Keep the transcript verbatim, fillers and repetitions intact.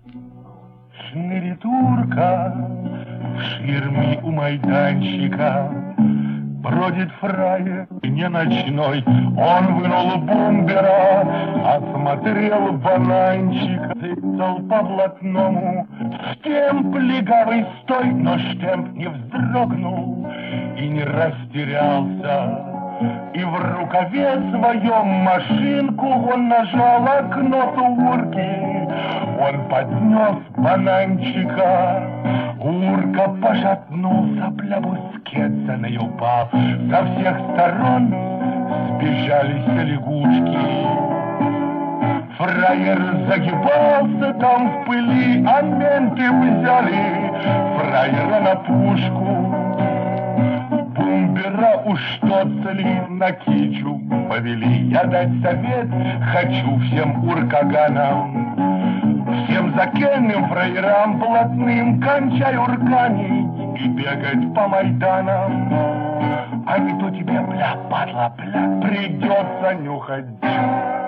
Шнырит урка в ширме у майданчика, бродит фраер не ночной. Он вынул бумбера, осмотрел бананчика, цел по блатному. Штемп легавый стой, но штемп не вздрогнул и не растерялся. И в рукаве своем машинку он нажал окно урки. Он поднес бананчика, урка пошатнулся, пля бускетса на упал. Со всех сторон сбежались лягушки. Фраер загибался там в пыли, а менты взяли фраера на пушку. Бумбера уж штоцали на кичу повели. Я дать совет хочу всем уркаганам, всем закенным фраерам блатным, кончай урканить и бегать по майданам. А не то тебе, бля, падла, бля, придется нюхать.